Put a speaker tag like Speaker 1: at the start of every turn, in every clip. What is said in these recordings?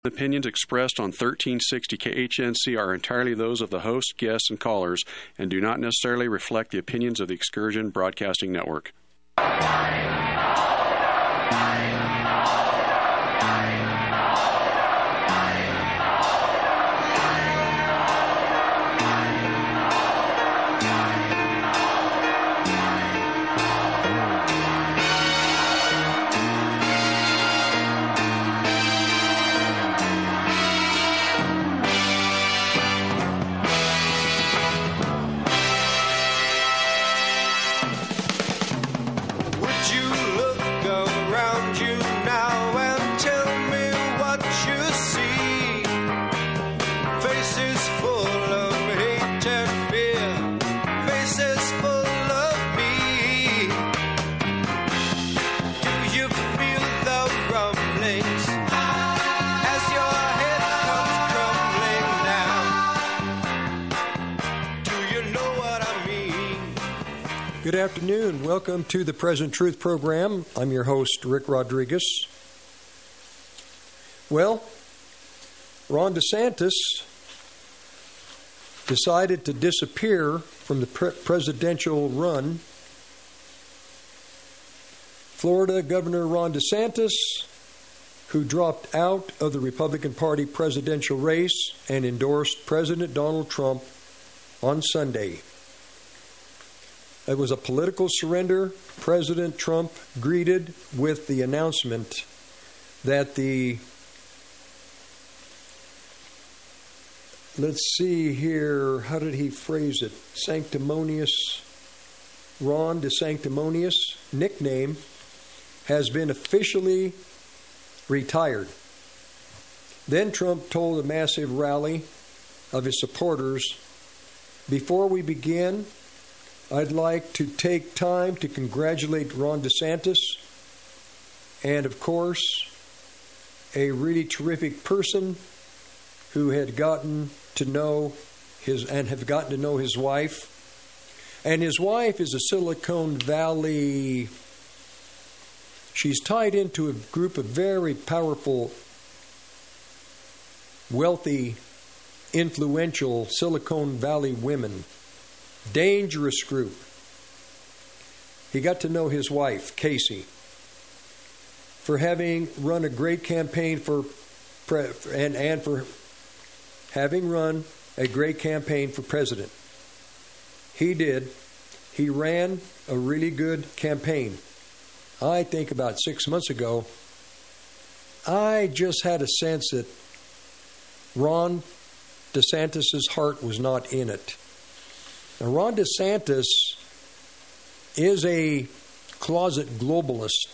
Speaker 1: Opinions expressed on 1360 KHNC are entirely those of the host, guests, and callers, and do not necessarily reflect the opinions of the Excursion Broadcasting Network.
Speaker 2: Good afternoon. Welcome to the Present Truth program. I'm your host, Rick Rodriguez. Well, Ron DeSantis decided to disappear from the presidential run. Florida Governor Ron DeSantis, who dropped out of the Republican Party presidential race and endorsed President Donald Trump on Sunday. It was a political surrender. President Trump greeted with the announcement that let's see here, how did he phrase it? Ron DeSanctimonious nickname has been officially retired. Then Trump told a massive rally of his supporters, "Before we begin, I'd like to take time to congratulate Ron DeSantis and, of course, a really terrific person who had gotten to know his wife. And his wife is a Silicon Valley. She's tied into a group of very powerful, wealthy, influential Silicon Valley women. Dangerous group. He got to know his wife, Casey, for having run a great campaign for having run a great campaign for president. He did. He ran a really good campaign. I think about 6 months ago, I just had a sense that Ron DeSantis' heart was not in it. Now, Ron DeSantis is a closet globalist,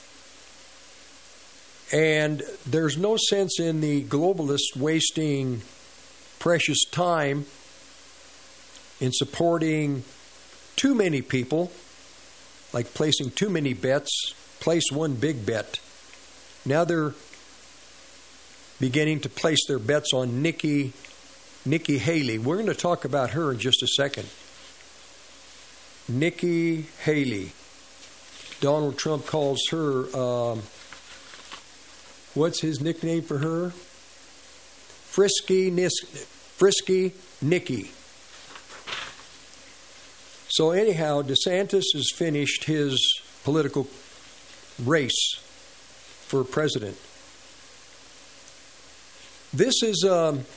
Speaker 2: and there's no sense in the globalists wasting precious time in supporting too many people, like placing too many bets. Place one big bet. Now they're beginning to place their bets on Nikki Haley. We're going to talk about her in just a second. Nikki Haley. Donald Trump calls her, what's his nickname for her? Frisky Nikki. So anyhow, DeSantis has finished his political race for president. This is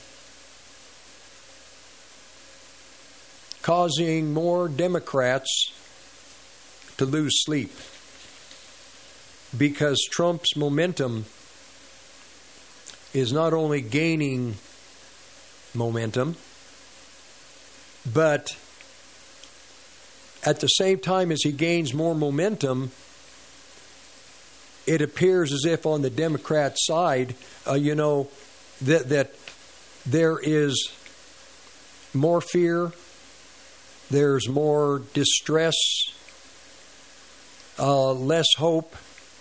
Speaker 2: causing more Democrats to lose sleep because Trump's momentum is not only gaining momentum, but at the same time as he gains more momentum, it appears as if on the Democrat side, that there is more fear, there's more distress, less hope.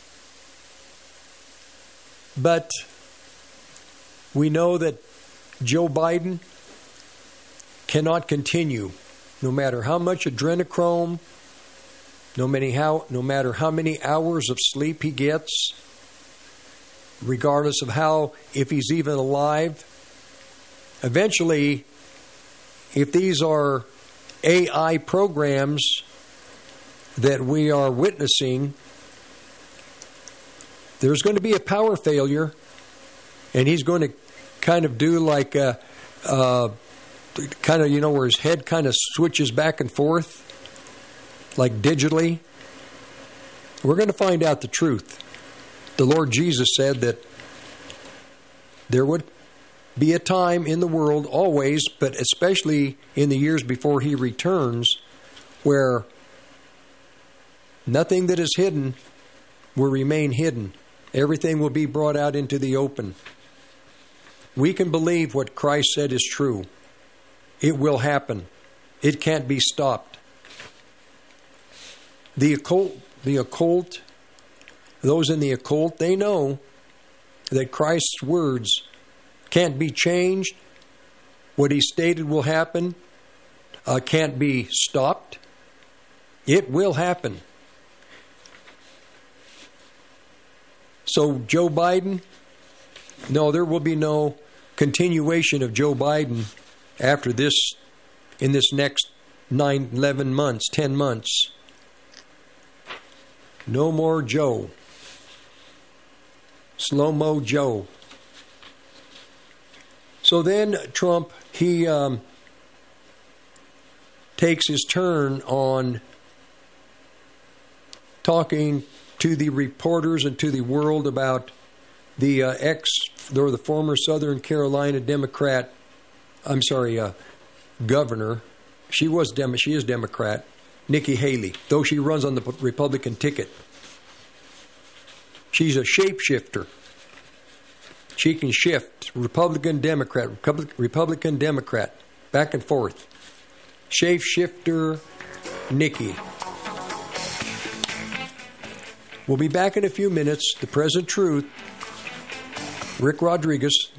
Speaker 2: But we know that Joe Biden cannot continue, no matter how much adrenochrome, no matter how many hours of sleep he gets. regardless of if he's even alive. Eventually, if these are AI programs that we are witnessing, there's going to be a power failure, and he's going to kind of do like where his head kind of switches back and forth, like digitally. We're going to find out the truth. The Lord Jesus said that there would be a time in the world, always, but especially in the years before he returns, where nothing that is hidden will remain hidden. Everything will be brought out into the open. We can believe what Christ said is true. It will happen. It can't be stopped. The occult, those in the occult, they know that Christ's words can't be changed. What he stated will happen can't be stopped. It will happen. So Joe Biden, no, there will be no continuation of Joe Biden after this, in this next 9, 11 months, 10 months. No more Joe. Slow-mo Joe. So then Trump, he takes his turn on talking to the reporters and to the world about the the former Southern Carolina Democrat, governor. She is Democrat, Nikki Haley, though she runs on the Republican ticket. She's a shapeshifter. She can shift Republican, Democrat, Republican, Democrat, back and forth. Shapeshifter Nikki. We'll be back in a few minutes. The Present Truth. Rick Rodriguez,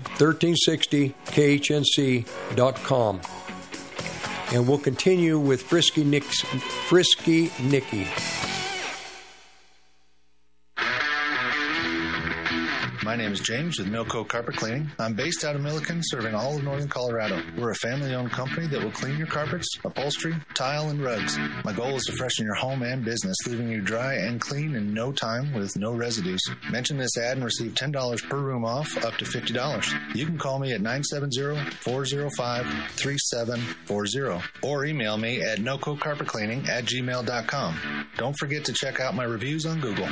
Speaker 2: 1360KHNC.com. And we'll continue with Frisky Nikki.
Speaker 3: My name is James with Milco Carpet Cleaning. I'm based out of Milliken, serving all of northern Colorado. We're a family-owned company that will clean your carpets, upholstery, tile, and rugs. My goal is to freshen your home and business, leaving you dry and clean in no time with no residues. Mention this ad and receive $10 per room off, up to $50. You can call me at 970-405-3740 or email me at nococarpetcleaning@gmail.com. Don't forget to check out my reviews on Google.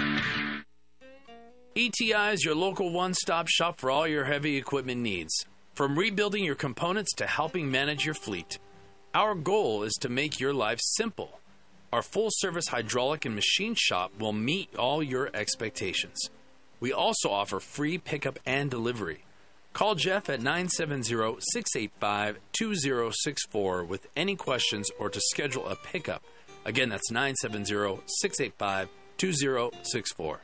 Speaker 4: ETI is your local one-stop shop for all your heavy equipment needs. From rebuilding your components to helping manage your fleet. Our goal is to make your life simple. Our full-service hydraulic and machine shop will meet all your expectations. We also offer free pickup and delivery. Call Jeff at 970-685-2064 with any questions or to schedule a pickup. Again, that's 970-685-2064.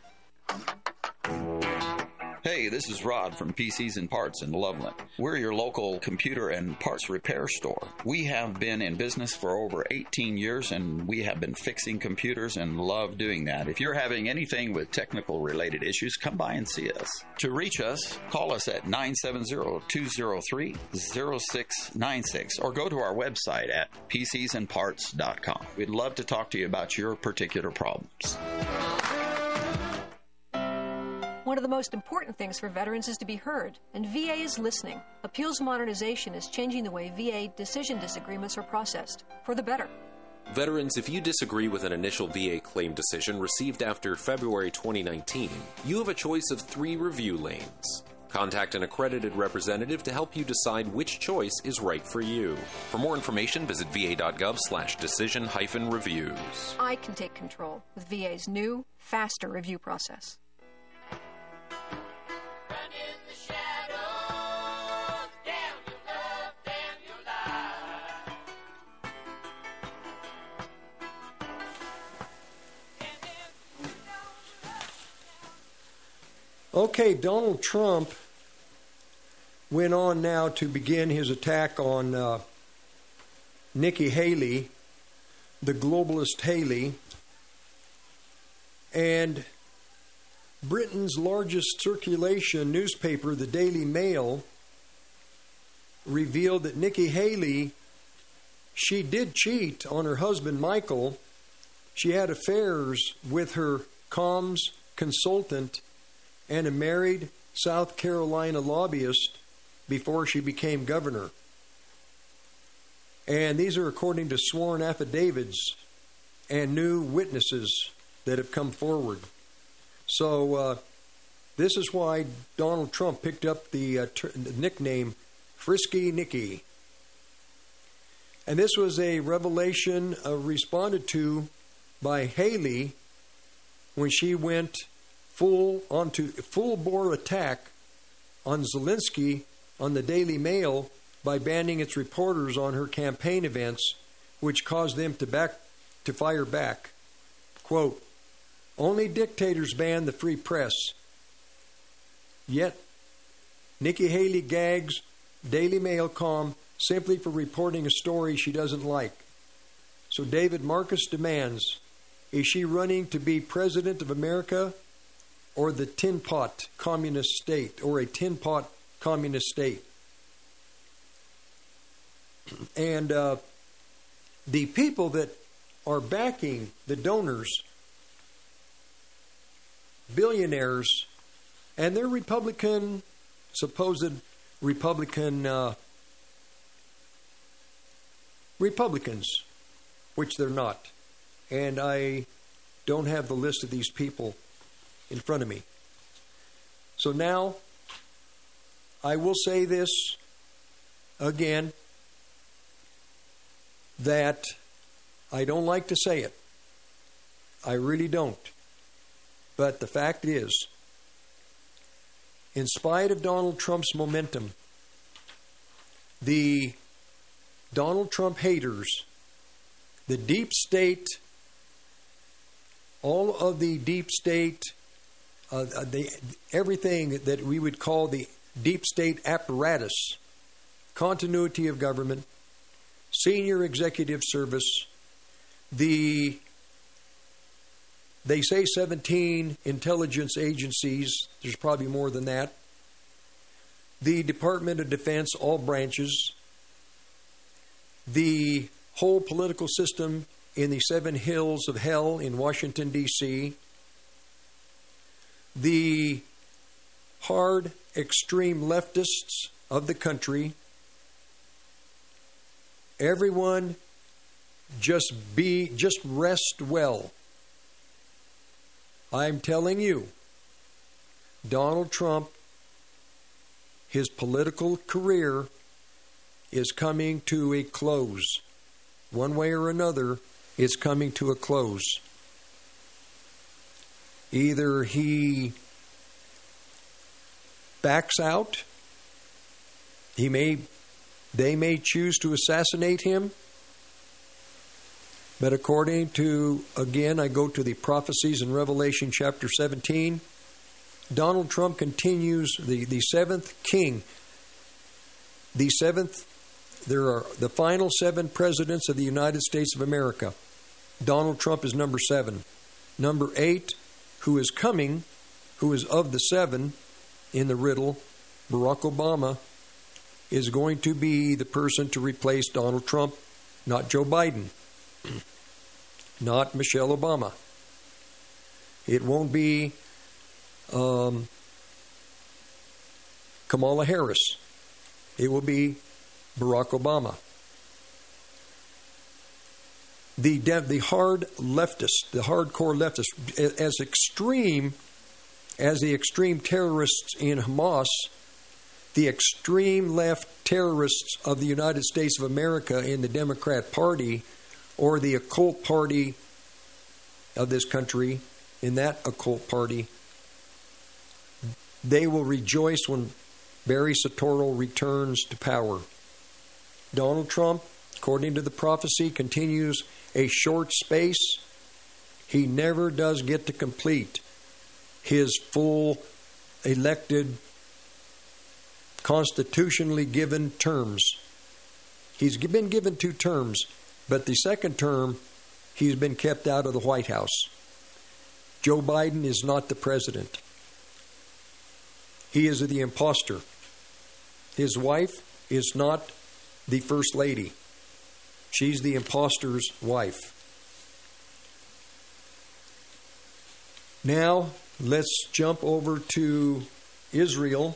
Speaker 5: Hey, this is Rod from PCs and Parts in Loveland. We're your local computer and parts repair store. We have been in business for over 18 years, and we have been fixing computers and love doing that. If you're having anything with technical related issues, come by and see us. To reach us, call us at 970-203-0696 or go to our website at pcsandparts.com. We'd love to talk to you about your particular problems.
Speaker 6: One of the most important things for veterans is to be heard, and VA is listening. Appeals modernization is changing the way VA decision disagreements are processed, for the better.
Speaker 7: Veterans, if you disagree with an initial VA claim decision received after February 2019, you have a choice of 3 review lanes. Contact an accredited representative to help you decide which choice is right for you. For more information, visit va.gov/decision-reviews.
Speaker 6: I can take control with VA's new, faster review process.
Speaker 2: Okay, Donald Trump went on now to begin his attack on Nikki Haley, the globalist Haley, and Britain's largest circulation newspaper, the Daily Mail, revealed that Nikki Haley, she did cheat on her husband Michael. She had affairs with her comms consultant and a married South Carolina lobbyist before she became governor. And these are according to sworn affidavits and new witnesses that have come forward. So this is why Donald Trump picked up the nickname Frisky Nikki. And this was a revelation responded to by Haley when she went full bore attack on Zelensky on the Daily Mail by banning its reporters on her campaign events, which caused them to fire back. Quote, "Only dictators ban the free press. Yet, Nikki Haley gags Daily Mail comm simply for reporting a story she doesn't like. So David Marcus demands, is she running to be president of America or the tin pot communist state, or a tin pot communist state?" And the people that are backing the donors, billionaires, and they're supposed Republican Republicans, which they're not. And I don't have the list of these people in front of me. So now, I will say this again, that I don't like to say it. I really don't. But the fact is, in spite of Donald Trump's momentum, the Donald Trump haters, the deep state, all of the deep state, everything that we would call the deep state apparatus, continuity of government, senior executive service, they say 17 intelligence agencies, there's probably more than that, the Department of Defense, all branches, the whole political system in the 7 hills of hell in Washington, D.C., the hard, extreme leftists of the country, everyone just rest well. I'm telling you, Donald Trump, his political career is coming to a close. One way or another, it's coming to a close. Either he backs out, they may choose to assassinate him, but according to, again, I go to the prophecies in Revelation chapter 17, Donald Trump continues the seventh king. There are the final 7 presidents of the United States of America. Donald Trump is number 7. Number 8, who is coming, who is of the 7 in the riddle, Barack Obama, is going to be the person to replace Donald Trump, not Joe Biden, not Michelle Obama. It won't be Kamala Harris. It will be Barack Obama. The hard leftists, the hardcore leftists, as extreme as the extreme terrorists in Hamas, the extreme left terrorists of the United States of America in the Democrat Party, or the occult party of this country, in that occult party, they will rejoice when Barry Soetoro returns to power. Donald Trump, according to the prophecy, continues a short space. He never does get to complete his full elected, constitutionally given terms. He's been given 2 terms, but the second term, he's been kept out of the White House. Joe Biden is not the president. He is the imposter. His wife is not the first lady. She's the imposter's wife. Now, let's jump over to Israel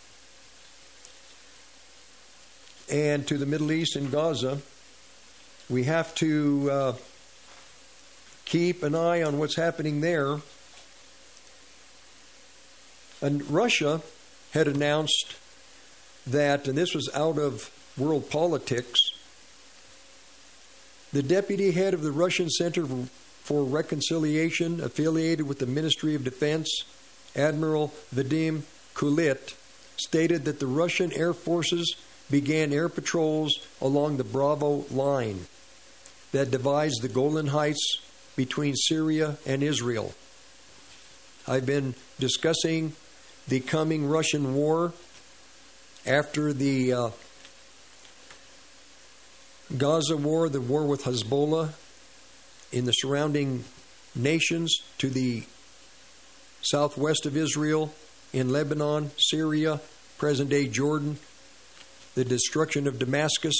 Speaker 2: and to the Middle East and Gaza. We have to keep an eye on what's happening there. And Russia had announced that, and this was out of world politics, the deputy head of the Russian Center for Reconciliation, affiliated with the Ministry of Defense, Admiral Vadim Kulit, stated that the Russian Air Forces began air patrols along the Bravo line that divides the Golan Heights between Syria and Israel. I've been discussing the coming Russian war after the Gaza war, the war with Hezbollah in the surrounding nations to the southwest of Israel, in Lebanon, Syria, present-day Jordan, the destruction of Damascus,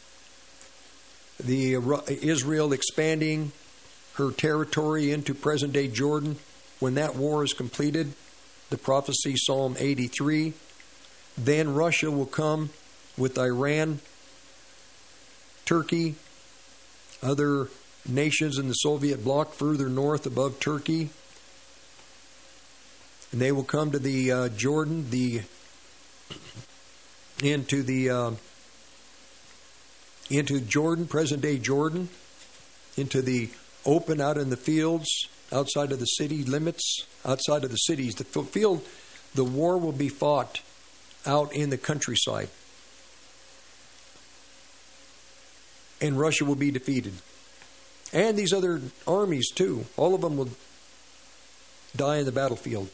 Speaker 2: Israel expanding her territory into present-day Jordan. When that war is completed, the prophecy, Psalm 83, then Russia will come with Iran, Turkey, other nations in the Soviet bloc further north above Turkey. And they will come to the Jordan, into Jordan, present-day Jordan, into the open out in the fields, outside of the city limits, outside of the cities. The war will be fought out in the countryside. And Russia will be defeated. And these other armies too. All of them will die in the battlefield.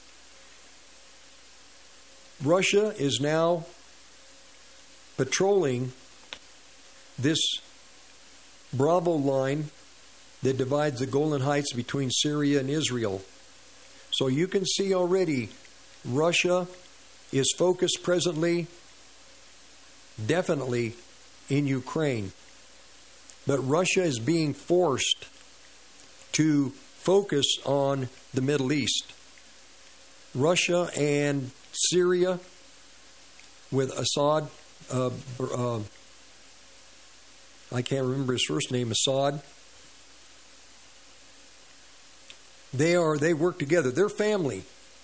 Speaker 2: Russia is now patrolling this Bravo line that divides the Golan Heights between Syria and Israel. So you can see already Russia is focused presently, definitely, in Ukraine. But Russia is being forced to focus on the Middle East. Russia and Syria, with Assad, I can't remember his first name, Assad. They work together. They're family.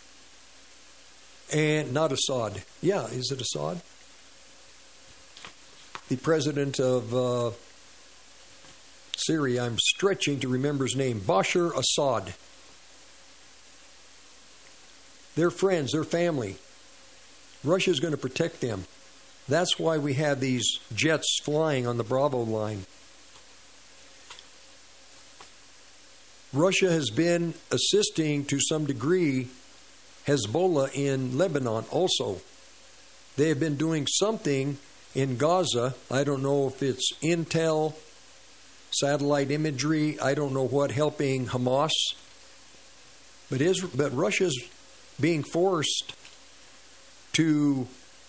Speaker 2: And not Assad. Yeah, is it Assad? The president of Syria, I'm stretching to remember his name, Bashar Assad. They're friends, they're family. Russia's going to protect them. That's why we have these jets flying on the Bravo line. Russia has been assisting to some degree Hezbollah in Lebanon also. They have been doing something in Gaza. I don't know if it's intel, satellite imagery, I don't know what, helping Hamas. But Russia's being forced to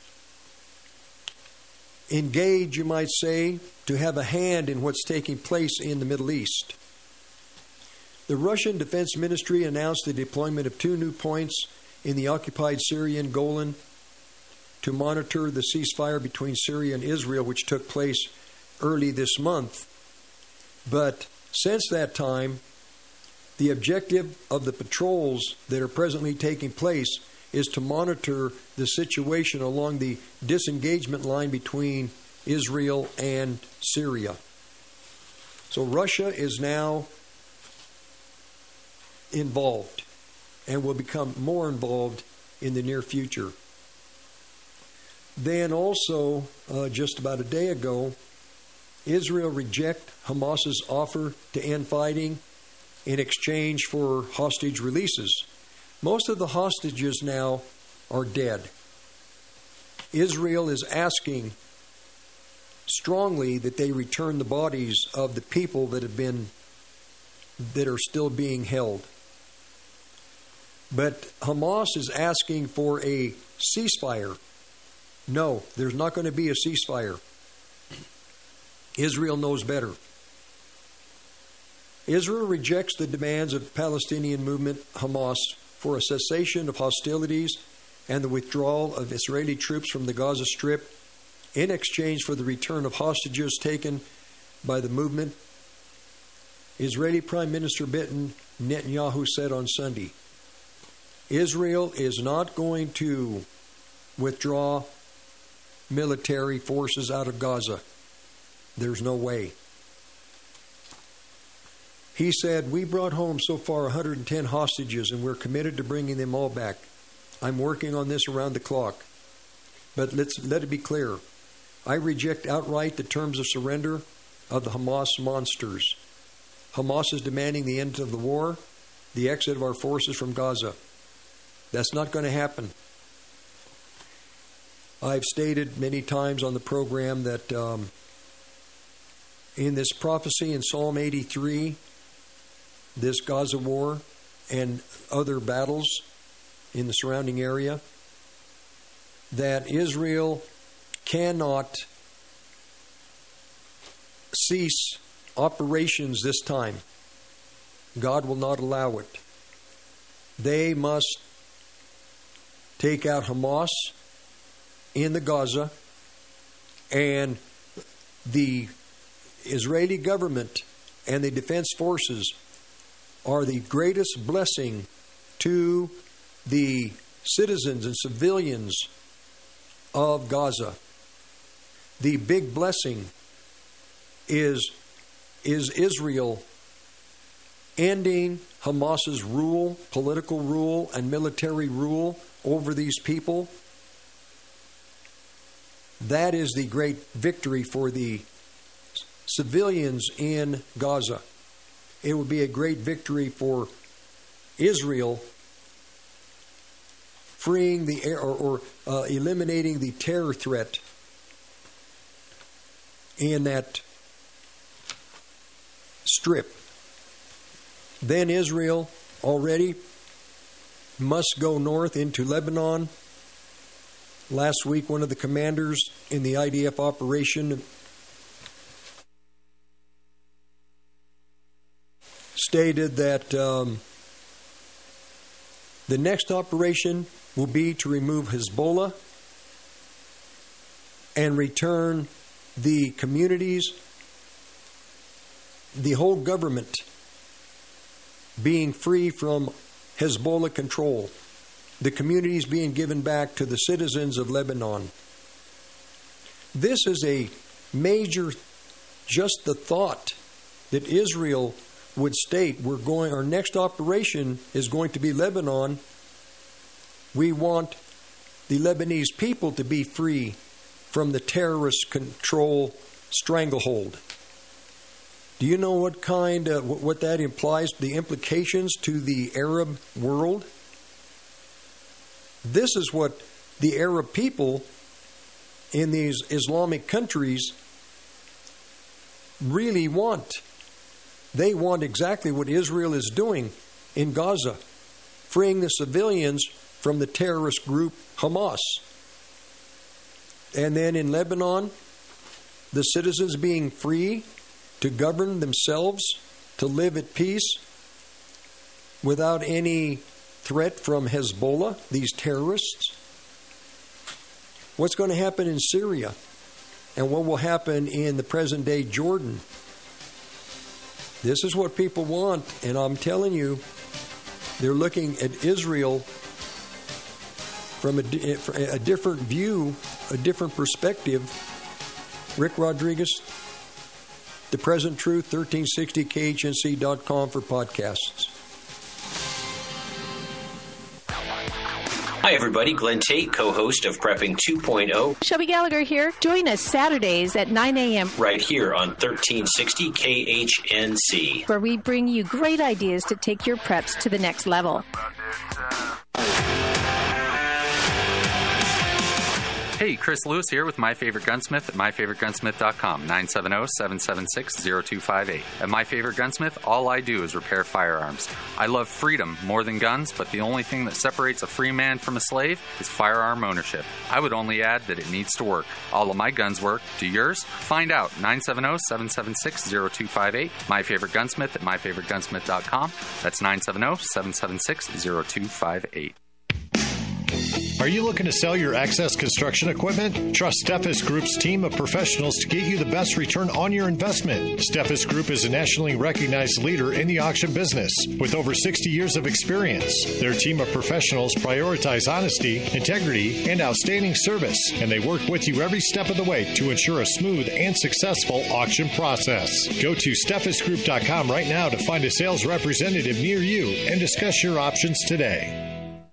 Speaker 2: engage, you might say, to have a hand in what's taking place in the Middle East. The Russian Defense Ministry announced the deployment of 2 new points in the occupied Syrian Golan to monitor the ceasefire between Syria and Israel, which took place early this month. But since that time, the objective of the patrols that are presently taking place is to monitor the situation along the disengagement line between Israel and Syria. So Russia is now involved and will become more involved in the near future. Then also, just about a day ago, Israel rejected Hamas's offer to end fighting in exchange for hostage releases. Most of the hostages now are dead. Israel is asking strongly that they return the bodies of the people that are still being held. But Hamas is asking for a ceasefire. No, there's not going to be a ceasefire. Israel knows better. Israel rejects the demands of Palestinian movement Hamas for a cessation of hostilities and the withdrawal of Israeli troops from the Gaza Strip in exchange for the return of hostages taken by the movement. Israeli Prime Minister Benjamin Netanyahu said on Sunday, Israel is not going to withdraw military forces out of Gaza. There's no way. He said, we brought home so far 110 hostages and we're committed to bringing them all back. I'm working on this around the clock. But let it be clear. I reject outright the terms of surrender of the Hamas monsters. Hamas is demanding the end of the war, the exit of our forces from Gaza. That's not going to happen. I've stated many times on the program that in this prophecy in Psalm 83, this Gaza war and other battles in the surrounding area, that Israel cannot cease operations this time. God will not allow it. They must take out Hamas in the Gaza, and the Israeli government and the defense forces are the greatest blessing to the citizens and civilians of Gaza. The big blessing is Israel ending Hamas's rule, political rule, and military rule over these people. That is the great victory for the civilians in Gaza. It would be a great victory for Israel, freeing the air or eliminating the terror threat in that strip. Then Israel already must go north into Lebanon. Last week, one of the commanders in the IDF operation stated that the next operation will be to remove Hezbollah and return the communities, the whole government being free from Hezbollah control, the communities being given back to the citizens of Lebanon. This is a major, just the thought that Israel would state, our next operation is going to be Lebanon. We want the Lebanese people to be free from the terrorist control stranglehold. Do you know what that implies, the implications to the Arab world? This is what the Arab people in these Islamic countries really want. They want exactly what Israel is doing in Gaza, freeing the civilians from the terrorist group Hamas. And then in Lebanon, the citizens being free to govern themselves, to live at peace without any threat from Hezbollah, these terrorists. What's going to happen in Syria? And what will happen in the present-day Jordan? This is what people want, and I'm telling you, they're looking at Israel from a different view, a different perspective. Rick Rodriguez, The Present Truth, 1360khnc.com for podcasts.
Speaker 8: Hi, everybody. Glenn Tate, co-host of Prepping 2.0.
Speaker 9: Shelby Gallagher here. Join us Saturdays at 9 a.m.
Speaker 8: right here on 1360 KHNC,
Speaker 9: where we bring you great ideas to take your preps to the next level.
Speaker 10: Hey, Chris Lewis here with My Favorite Gunsmith at myfavoritegunsmith.com, 970-776-0258. At My Favorite Gunsmith, all I do is repair firearms. I love freedom more than guns, but the only thing that separates a free man from a slave is firearm ownership. I would only add that it needs to work. All of my guns work. Do yours? Find out. 970-776-0258. My Favorite Gunsmith at myfavoritegunsmith.com. That's 970-776-0258.
Speaker 11: Are you looking to sell your excess construction equipment? Trust Steffes Group's team of professionals to get you the best return on your investment. Steffes Group is a nationally recognized leader in the auction business with over 60 years of experience. Their team of professionals prioritize honesty, integrity, and outstanding service, and they work with you every step of the way to ensure a smooth and successful auction process. Go to SteffesGroup.com right now to find a sales representative near you and discuss your options today.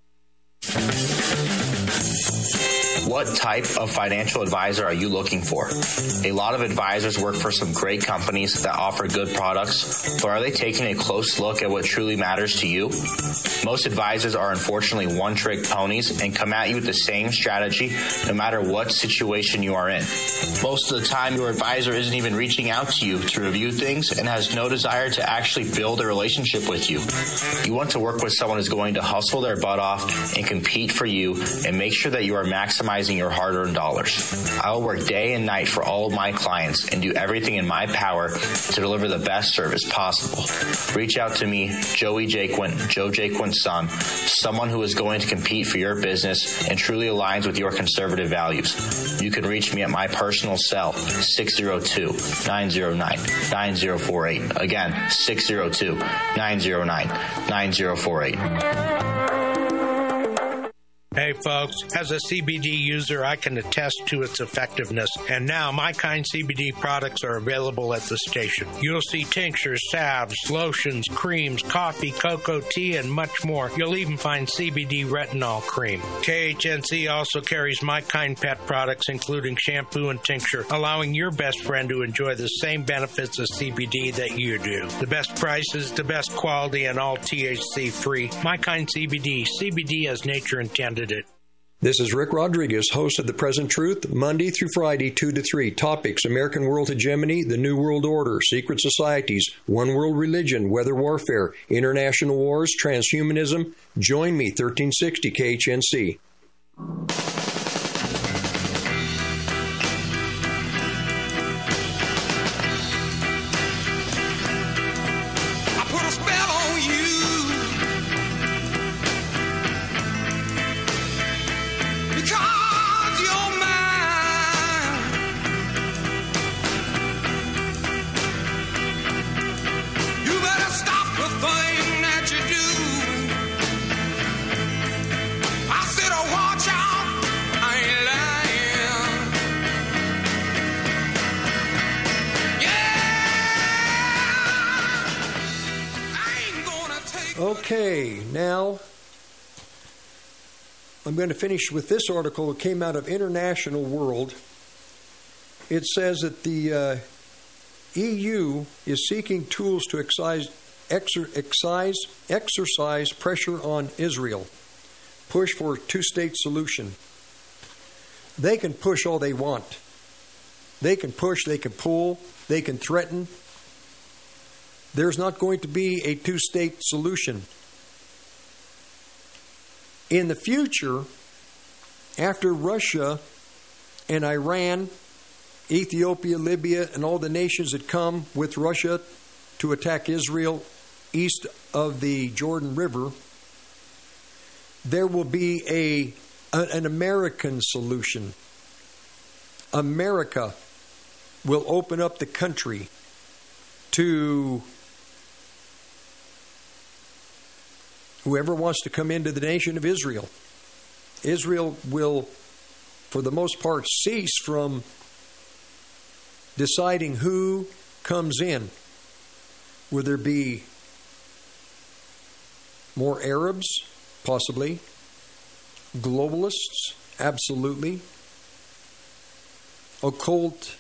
Speaker 12: What type of financial advisor are you looking for? A lot of advisors work for some great companies that offer good products, but are they taking a close look at what truly matters to you? Most advisors are unfortunately one-trick ponies and come at you with the same strategy no matter what situation you are in. Most of the time, your advisor isn't even reaching out to you to review things and has no desire to actually build a relationship with you. You want to work with someone who's going to hustle their butt off and compete for you and make sure that you are maximizing your hard-earned dollars. I will work day and night for all of my clients and do everything in my power to deliver the best service possible. Reach out to me, Joey Jaquin, Joe Jaquin's son, someone who is going to compete for your business and truly aligns with your conservative values. You can reach me at my personal cell, 602-909-9048. Again, 602-909-9048.
Speaker 13: Hey folks, as a CBD user, I can attest to its effectiveness, and now My Kind CBD products are available at the station. You'll see tinctures, salves, lotions, creams, coffee, cocoa, tea, and much more. You'll even find CBD retinol cream. KHNC also carries My Kind pet products, including shampoo and tincture, allowing your best friend to enjoy the same benefits of CBD that you do. The best prices, the best quality, and all THC-free. My Kind CBD. CBD as nature intended it.
Speaker 2: This is Rick Rodriguez, host of The Present Truth, Monday through Friday, 2 to 3. Topics: American world hegemony, the New World Order, secret societies, one world religion, weather warfare, international wars, transhumanism. Join me, 1360 KHNC. Okay, now I'm going to finish with this article that came out of International World. It says that the EU is seeking tools to exercise pressure on Israel, push for a two-state solution. They can push all they want. They can push, they can pull, they can threaten. There's not going to be a two-state solution. In the future, after Russia and Iran, Ethiopia, Libya, and all the nations that come with Russia to attack Israel east of the Jordan River, there will be an American solution. America will open up the country to whoever wants to come into the nation of Israel. Israel will, for the most part, cease from deciding who comes in. Will there be more Arabs? Possibly. Globalists? Absolutely. Occult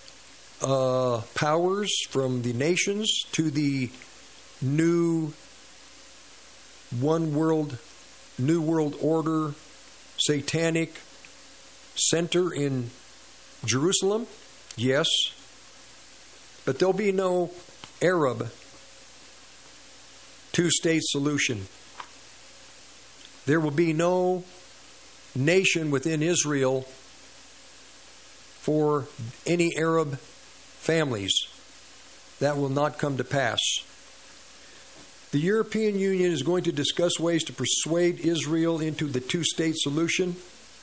Speaker 2: powers from the nations to the new New World Order, satanic center in Jerusalem? Yes. But there'll be no Arab two-state solution. There will be no nation within Israel for any Arab families. That will not come to pass. The European Union is going to discuss ways to persuade Israel into the two-state solution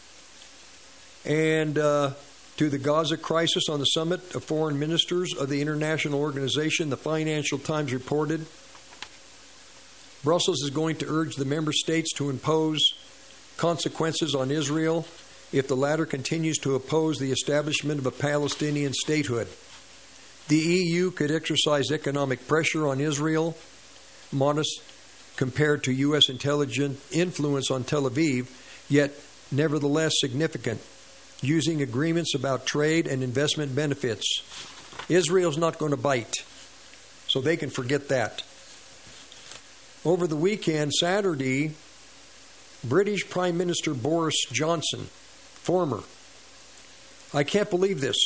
Speaker 2: and to the Gaza crisis on the Summit of Foreign Ministers of the International Organization, the Financial Times reported. Brussels is going to urge the member states to impose consequences on Israel if the latter continues to oppose the establishment of a Palestinian statehood. The EU could exercise economic pressure on Israel, modest compared to U.S. intelligence influence on Tel Aviv, yet nevertheless significant, using agreements about trade and investment benefits. Israel's not going to bite, so they can forget that. Over the weekend, Saturday, British Prime Minister Boris Johnson, former, I can't believe this,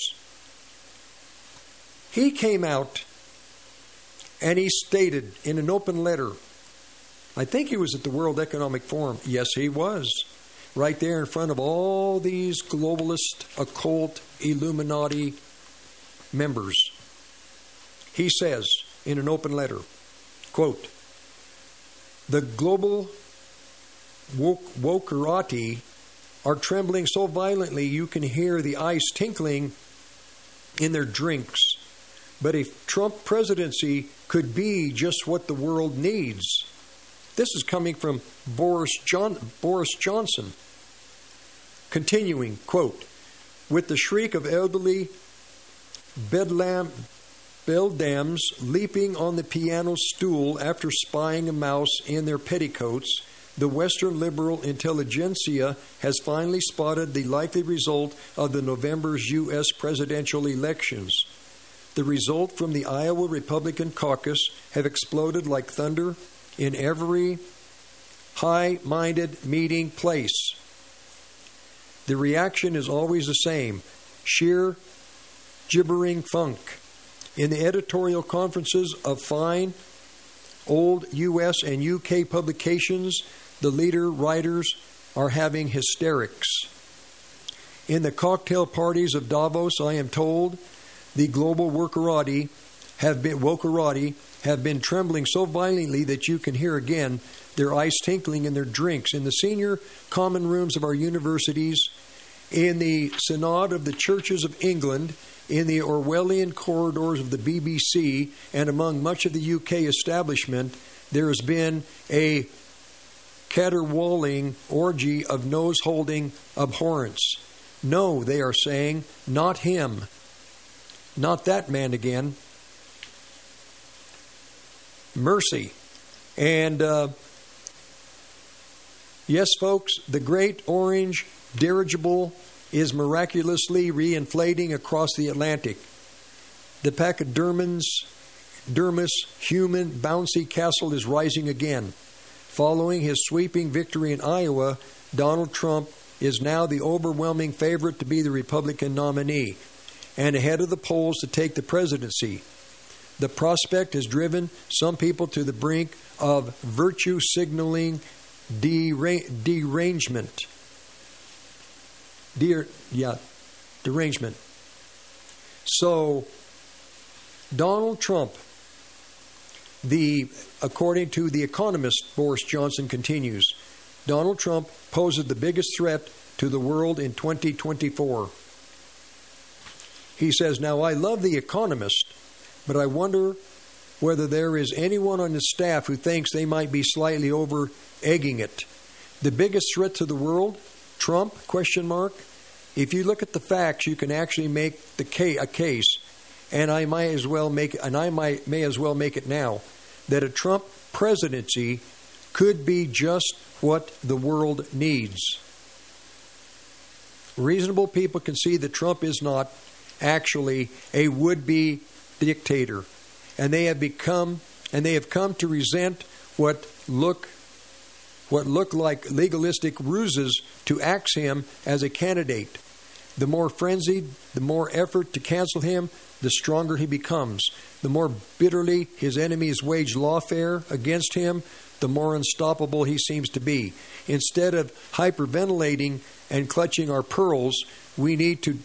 Speaker 2: he came out and he stated in an open letter, I think he was at the World Economic Forum. Yes, he was. Right there in front of all these globalist, occult, Illuminati members. He says in an open letter, quote, the global wokerati are trembling so violently you can hear the ice tinkling in their drinks. But a Trump presidency could be just what the world needs. This is coming from Boris Johnson. Continuing, quote, with the shriek of elderly beldams leaping on the piano stool after spying a mouse in their petticoats, the Western liberal intelligentsia has finally spotted the likely result of the November's U.S. presidential elections. The result from the Iowa Republican caucus have exploded like thunder in every high-minded meeting place. The reaction is always the same, sheer gibbering funk. In the editorial conferences of fine old U.S. and U.K. publications, the leader writers are having hysterics. In the cocktail parties of Davos, I am told, the global wokerati have been trembling so violently that you can hear again their ice tinkling in their drinks. In the senior common rooms of our universities, in the Synod of the Churches of England, in the Orwellian corridors of the BBC, and among much of the UK establishment, there has been a caterwauling orgy of nose-holding abhorrence. No, they are saying, not him. Not that man again. Mercy. And yes, folks, the great orange dirigible is miraculously reinflating across the Atlantic. The pachydermus human bouncy castle is rising again. Following his sweeping victory in Iowa, Donald Trump is now the overwhelming favorite to be the Republican nominee and ahead of the polls to take the presidency. The prospect has driven some people to the brink of virtue signaling derangement. Derangement. So, Donald Trump, according to The Economist, Boris Johnson continues, Donald Trump poses the biggest threat to the world in 2024. He says, now I love The Economist, but I wonder whether there is anyone on his staff who thinks they might be slightly over-egging it. The biggest threat to the world? Trump? ? If you look at the facts, you can actually make a case, and I may as well make it now, that a Trump presidency could be just what the world needs. Reasonable people can see that Trump is not actually a would-be dictator, and they have come to resent what look like legalistic ruses to axe him as a candidate. The more frenzied, the more effort to cancel him, the stronger he becomes. The more bitterly his enemies wage lawfare against him, the more unstoppable he seems to be. Instead of hyperventilating and clutching our pearls, we need to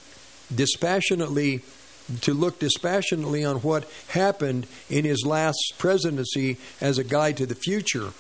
Speaker 2: look dispassionately on what happened in his last presidency as a guide to the future.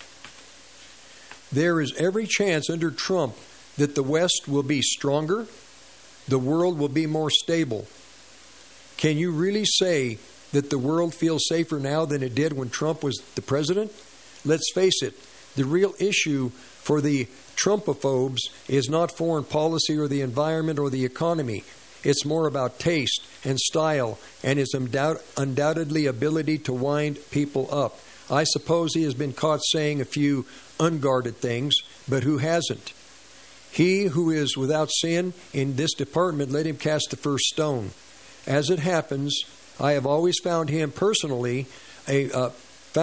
Speaker 2: There is every chance under Trump that the West will be stronger, the world will be more stable. Can you really say that the world feels safer now than it did when Trump was the president? Let's face it, the real issue for the Trumpophobes is not foreign policy or the environment or the economy. It's more about taste and style and his undoubtedly ability to wind people up. I suppose he has been caught saying a few unguarded things, but who hasn't? He who is without sin in this department, let him cast the first stone. As it happens, I have always found him personally a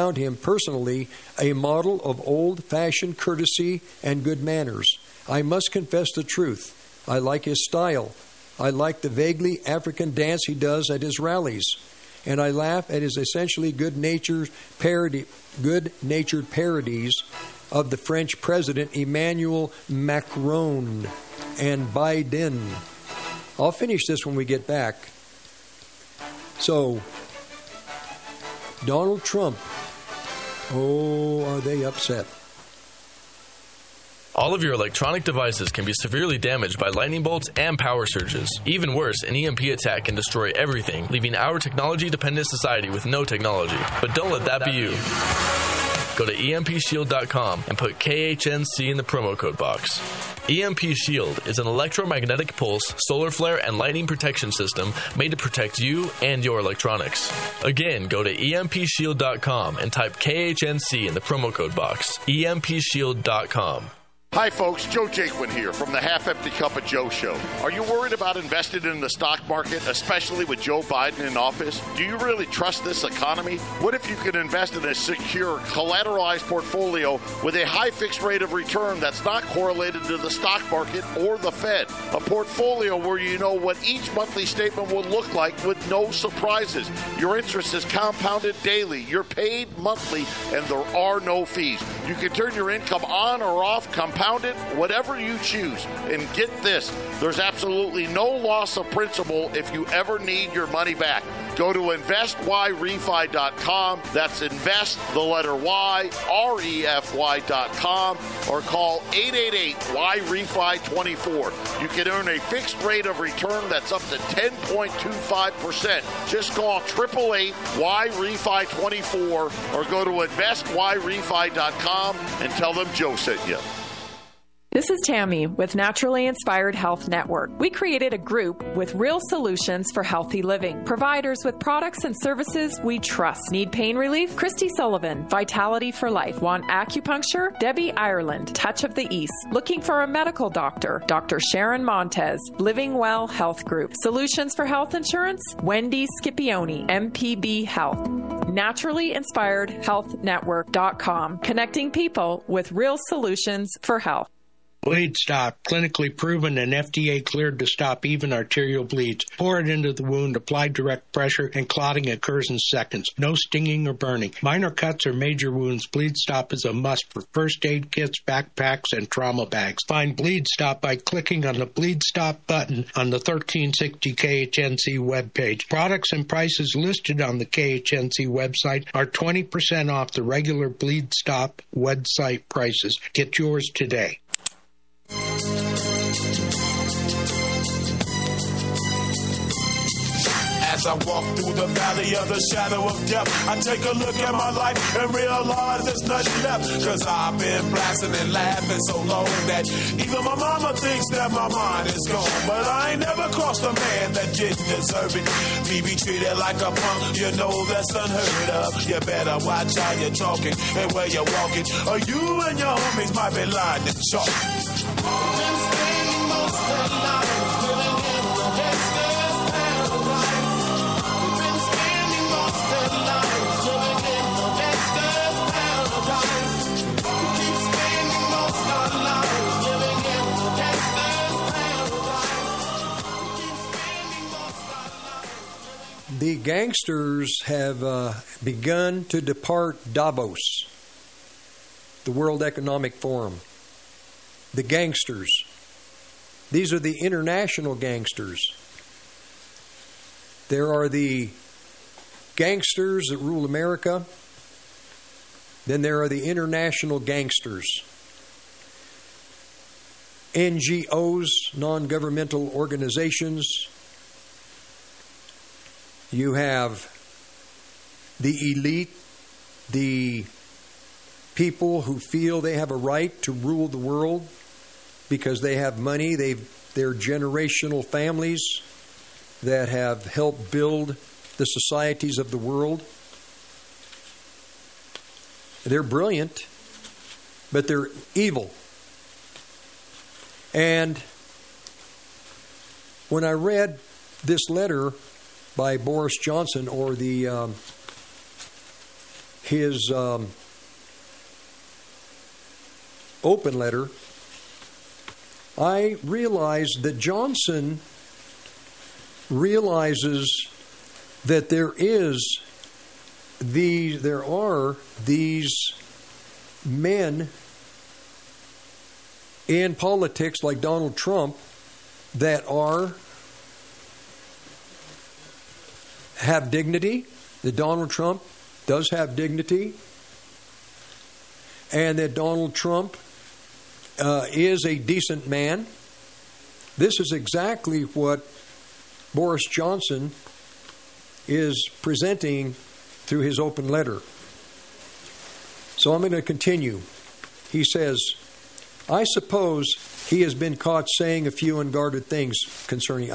Speaker 2: model of old-fashioned courtesy and good manners. I must confess the truth. I like his style. I like the vaguely African dance he does at his rallies. And I laugh at his essentially good-natured parodies of the French President Emmanuel Macron and Biden. I'll finish this when we get back. So, Donald Trump. Oh, are they upset?
Speaker 14: All of your electronic devices can be severely damaged by lightning bolts and power surges. Even worse, an EMP attack can destroy everything, leaving our technology-dependent society with no technology. But don't let that be you. Go to EMPShield.com and put KHNC in the promo code box. EMP Shield is an electromagnetic pulse, solar flare, and lightning protection system made to protect you and your electronics. Again, go to EMPShield.com and type KHNC in the promo code box. EMPShield.com.
Speaker 15: Hi folks, Joe Jaquin here from the Half Empty Cup of Joe show. Are you worried about investing in the stock market, especially with Joe Biden in office? Do you really trust this economy? What if you could invest in a secure, collateralized portfolio with a high fixed rate of return that's not correlated to the stock market or the Fed? A portfolio where you know what each monthly statement will look like with no surprises. Your interest is compounded daily. You're paid monthly, and there are no fees. You can turn your income on or off, compound it, whatever you choose. And get this, there's absolutely no loss of principal if you ever need your money back. Go to investyrefi.com. That's invest, the letter Y, REFY.com, or call 888-YREFI24. You can earn a fixed rate of return that's up to 10.25%. Just call 888-YREFI24 or go to investyrefi.com and tell them Joe sent you.
Speaker 16: This is Tammy with Naturally Inspired Health Network. We created a group with real solutions for healthy living. Providers with products and services we trust. Need pain relief? Christy Sullivan, Vitality for Life. Want acupuncture? Debbie Ireland, Touch of the East. Looking for a medical doctor? Dr. Sharon Montez, Living Well Health Group. Solutions for health insurance? Wendy Scipione, MPB Health. NaturallyInspiredHealthNetwork.com. Connecting people with real solutions for health.
Speaker 13: Bleed Stop, clinically proven and FDA cleared to stop even arterial bleeds. Pour it into the wound, apply direct pressure, and clotting occurs in seconds. No stinging or burning. Minor cuts or major wounds, Bleed Stop is a must for first aid kits, backpacks, and trauma bags. Find Bleed Stop by clicking on the Bleed Stop button on the 1360 KHNC webpage. Products and prices listed on the KHNC website are 20% off the regular Bleed Stop website prices. Get yours today.
Speaker 17: As I walk through the valley of the shadow of death, I take a look at my life and realize there's nothing left. Cause I've been blasting and laughing so long that even my mama thinks that my mind is gone. But I ain't never crossed a man that didn't deserve it. Me be treated like a punk, you know that's unheard of. You better watch how you're talking and where you're walking, or you and your homies might be lying to chalk. Been spending most of the night living in the gangster's paradise.
Speaker 2: the gangsters have begun to depart Davos, the World Economic Forum. The gangsters. These are the international gangsters. There are the gangsters that rule America. Then there are the international gangsters. NGOs, non-governmental organizations. You have the elite, the people who feel they have a right to rule the world because they have money. They're generational families that have helped build the societies of the world. They're brilliant, but they're evil. And when I read this letter by Boris Johnson, or his open letter, I realized that Johnson realizes that there are these men in politics like Donald Trump that have dignity, that Donald Trump does have dignity, and that Donald Trump is a decent man. This is exactly what Boris Johnson is presenting through his open letter. So I'm going to continue. He says, I suppose he has been caught saying a few unguarded things concerning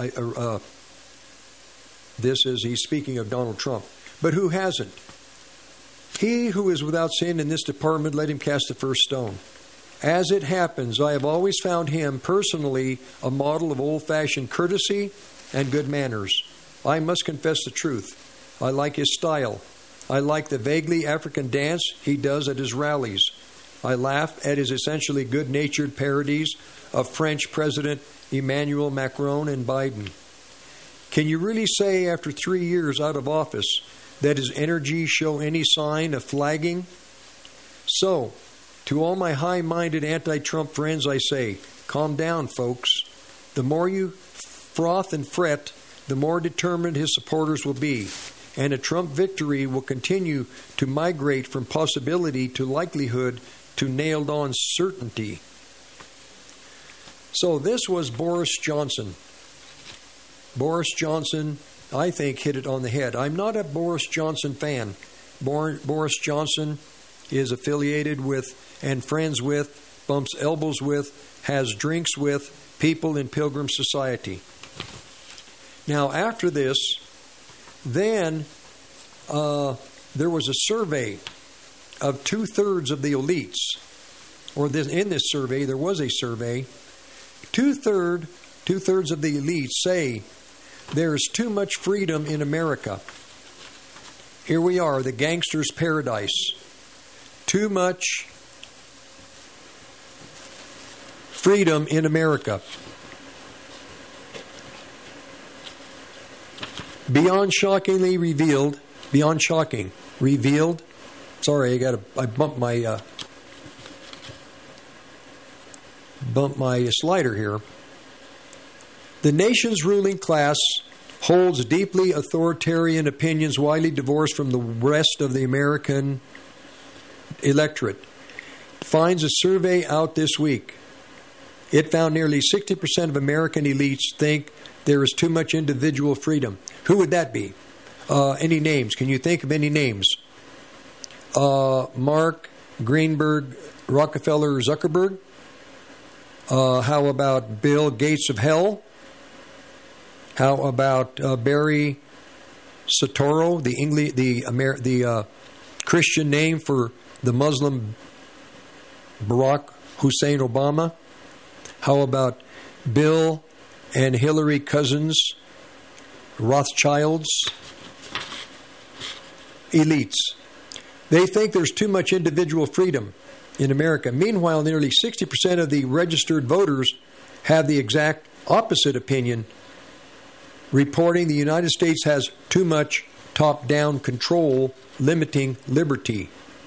Speaker 2: this, as he's speaking of Donald Trump. But who hasn't? He who is without sin in this department, let him cast the first stone. As it happens, I have always found him personally a model of old-fashioned courtesy and good manners. I must confess the truth. I like his style. I like the vaguely African dance he does at his rallies. I laugh at his essentially good-natured parodies of French President Emmanuel Macron and Biden. Can you really say after 3 years out of office that his energies show any sign of flagging? So, to all my high-minded anti-Trump friends I say, calm down, folks. The more you froth and fret, the more determined his supporters will be, and a Trump victory will continue to migrate from possibility to likelihood to nailed-on certainty. So this was Boris Johnson. Boris Johnson, I think, hit it on the head. I'm not a Boris Johnson fan. Boris Johnson is affiliated with and friends with, bumps elbows with, has drinks with people in Pilgrim Society. Now, after this, then there was a survey of 2/3 of the elites, in this survey, there was a survey. Two-thirds of the elites say there is too much freedom in America. Here we are, the gangster's paradise. Too much freedom in America. Beyond shocking, revealed. Sorry, I bumped my slider here. The nation's ruling class holds deeply authoritarian opinions widely divorced from the rest of the American electorate. Finds a survey out this week. It found nearly 60% of American elites think there is too much individual freedom. Who would that be? Any names? Can you think of any names? Mark, Greenberg, Rockefeller, Zuckerberg? How about Bill Gates of hell? How about Barry Soetoro, the Christian name for the Muslim Barack Hussein Obama? How about Bill and Hillary Cousins, Rothschilds? Elites. They think there's too much individual freedom in America. Meanwhile, nearly 60% of the registered voters have the exact opposite opinion reporting the United States has too much top-down control, limiting liberty.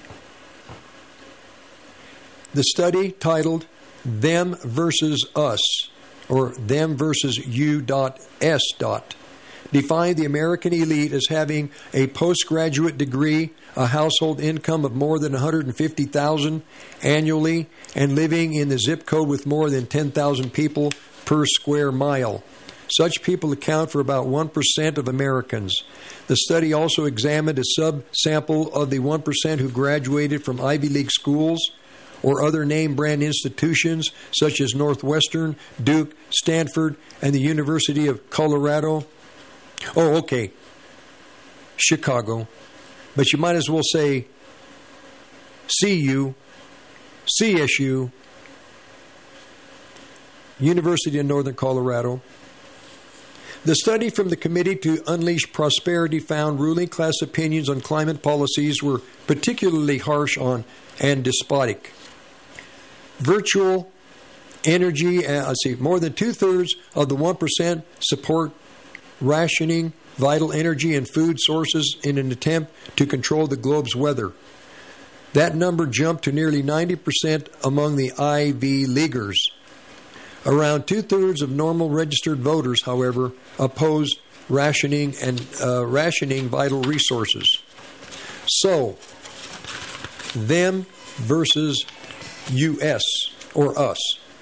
Speaker 2: The study, titled Them versus Us, or Them versus U.S. defined the American elite as having a postgraduate degree, a household income of more than $150,000 annually, and living in the zip code with more than 10,000 people per square mile. Such people account for about 1% of Americans. The study also examined a subsample of the 1% who graduated from Ivy League schools or other name-brand institutions such as Northwestern, Duke, Stanford, and the University of Colorado. Oh, okay, Chicago. But you might as well say CU, CSU, University of Northern Colorado. The study from the Committee to Unleash Prosperity found ruling class opinions on climate policies were particularly harsh on and despotic. Virtual energy, more than two-thirds of the 1% support rationing vital energy and food sources in an attempt to control the globe's weather. That number jumped to nearly 90% among the Ivy Leaguers. Around two-thirds of normal registered voters, however, opposed rationing vital resources. So, them versus U.S. or us.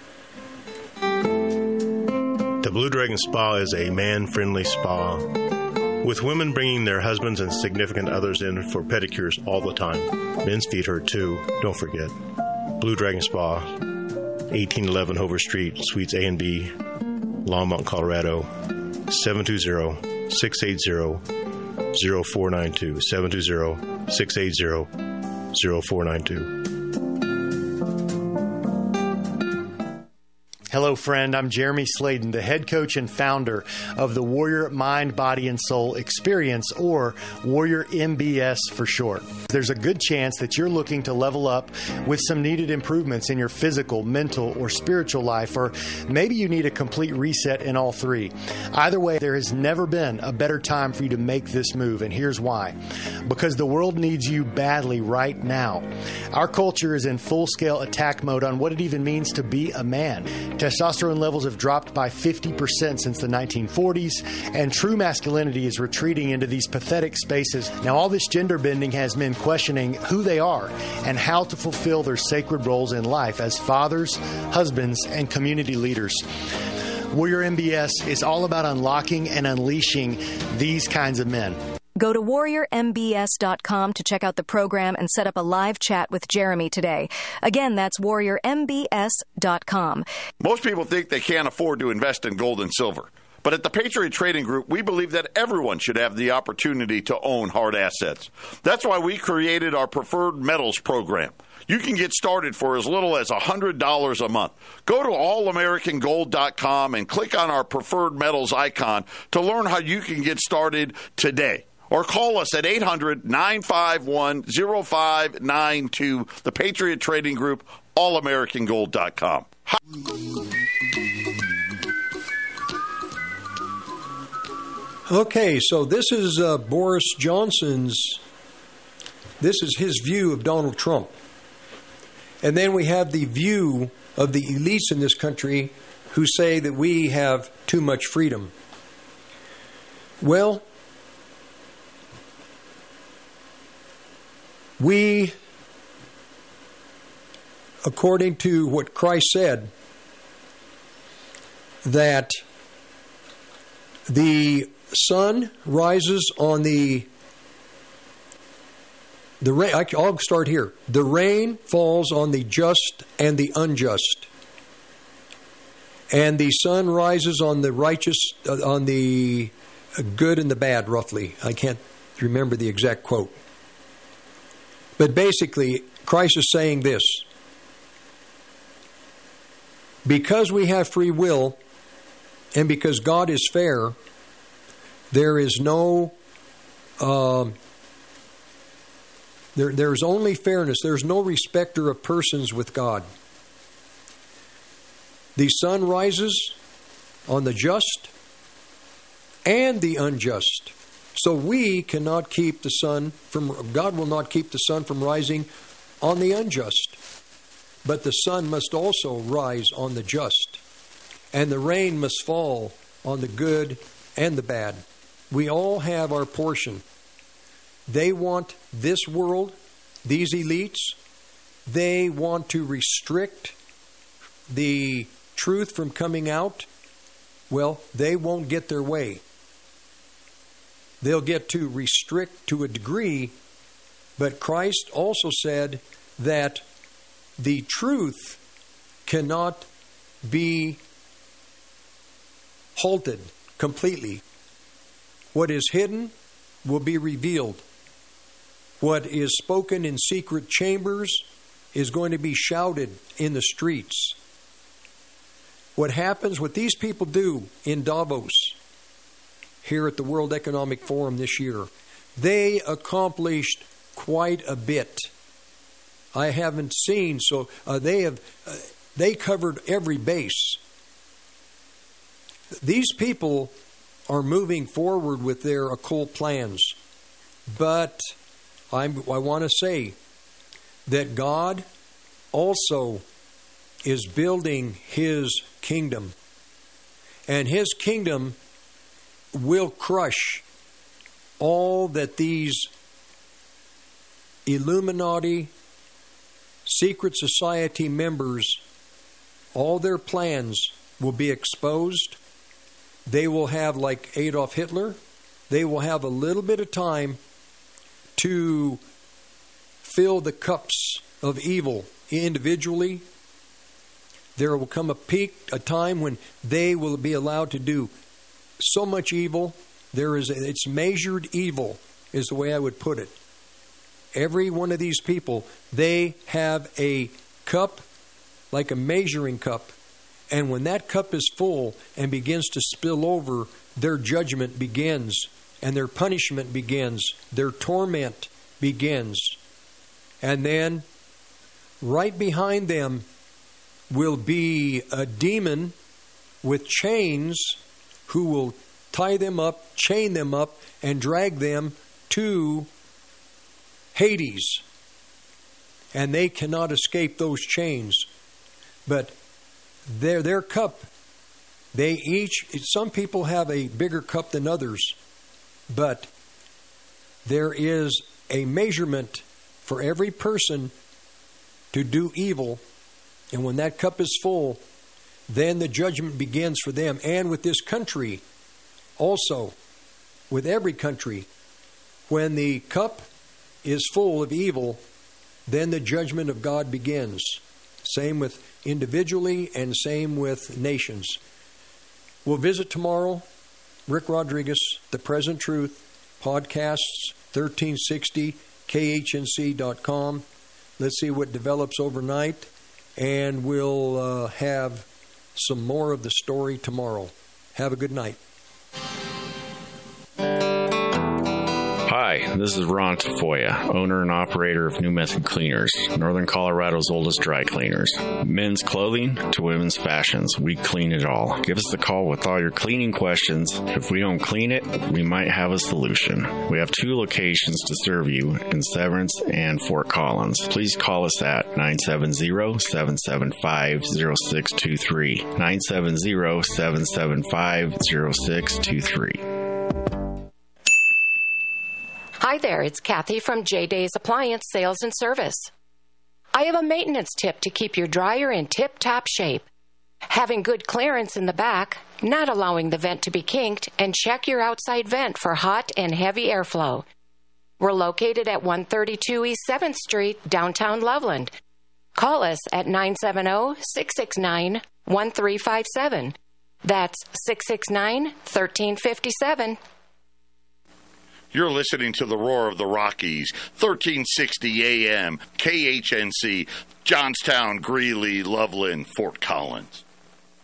Speaker 18: The Blue Dragon Spa is a man-friendly spa, with women bringing their husbands and significant others in for pedicures all the time. Men's feet hurt too, don't forget. Blue Dragon Spa, 1811 Hover Street, Suites A and B, Longmont, Colorado, 720-680-0492, 720-680-0492.
Speaker 11: Hello, friend. I'm Jeremy Sladen, the head coach and founder of the Warrior Mind, Body, and Soul Experience, or Warrior MBS for short. There's a good chance that you're looking to level up with some needed improvements in your physical, mental, or spiritual life, or maybe you need a complete reset in all three. Either way, there has never been a better time for you to make this move, and here's why. Because the world needs you badly right now. Our culture is in full-scale attack mode on what it even means to be a man. Testosterone levels have dropped by 50% since the 1940s, and true masculinity is retreating into these pathetic spaces. Now, all this gender bending has men questioning who they are and how to fulfill their sacred roles in life as fathers, husbands, and community leaders. Warrior MBS is all about unlocking and unleashing these kinds of men.
Speaker 19: Go to warriormbs.com to check out the program and set up a live chat with Jeremy today. Again, that's warriormbs.com.
Speaker 15: Most people think they can't afford to invest in gold and silver. But at the Patriot Trading Group, we believe that everyone should have the opportunity to own hard assets. That's why we created our Preferred Metals program. You can get started for as little as $100 a month. Go to allamericangold.com and click on our Preferred Metals icon to learn how you can get started today. Or call us at 800-951-0592, the Patriot Trading Group, allamericangold.com.
Speaker 2: Okay, so this is Boris Johnson's, this is his view of Donald Trump. And then we have the view of the elites in this country who say that we have too much freedom. Well, we, according to what Christ said, that the sun rises on the rain. I'll start here. The rain falls on the just and the unjust, and the sun rises on the righteous, on the good and the bad. Roughly, I can't remember the exact quote. But basically, Christ is saying this. Because we have free will, and because God is fair, there is no, there's only fairness. There's no respecter of persons with God. The sun rises on the just, and the unjust. So we cannot keep the sun from, God will not keep the sun from rising on the unjust. But the sun must also rise on the just. And the rain must fall on the good and the bad. We all have our portion. They want this world, these elites, they want to restrict the truth from coming out. Well, they won't get their way. They'll get to restrict to a degree, but Christ also said that the truth cannot be halted completely. What is hidden will be revealed. What is spoken in secret chambers is going to be shouted in the streets. What happens, what these people do in Davos, here at the World Economic Forum this year, they accomplished quite a bit. I haven't seen, so they covered every base. These people are moving forward with their occult plans, but I want to say that God also is building His kingdom, and His kingdom will crush all that these Illuminati, secret society members, all their plans will be exposed. They will have, like Adolf Hitler, they will have a little bit of time to fill the cups of evil individually. There will come a peak, a time when they will be allowed to do so much evil. It's measured evil, is the way I would put it. Every one of these people, they have a cup, like a measuring cup. And when that cup is full and begins to spill over, their judgment begins, and their punishment begins, their torment begins. And then, right behind them will be a demon with chains who will tie them up, chain them up, and drag them to Hades. And they cannot escape those chains. But their cup, some people have a bigger cup than others, but there is a measurement for every person to do evil, and when that cup is full, then the judgment begins for them. And with this country, also, with every country, when the cup is full of evil, then the judgment of God begins. Same with individually and same with nations. We'll visit tomorrow. Rick Rodriguez, The Present Truth, podcasts, 1360, khnc.com. Let's see what develops overnight, and we'll have some more of the story tomorrow. Have a good night.
Speaker 20: Hi, this is Ron Tafoya, owner and operator of New Method Cleaners, Northern Colorado's oldest dry cleaners. Men's clothing to women's fashions, we clean it all. Give us a call with all your cleaning questions. If we don't clean it, we might have a solution. We have 2 locations to serve you in Severance and Fort Collins. Please call us at 970-775-0623. 970-775-0623.
Speaker 21: Hi there, it's Kathy from J-Days Appliance Sales and Service. I have a maintenance tip to keep your dryer in tip-top shape. Having good clearance in the back, not allowing the vent to be kinked, and check your outside vent for hot and heavy airflow. We're located at 132 East 7th Street, downtown Loveland. Call us at 970-669-1357. That's 669-1357.
Speaker 15: You're listening to the Roar of the Rockies, 1360 AM, KHNC, Johnstown, Greeley, Loveland, Fort Collins.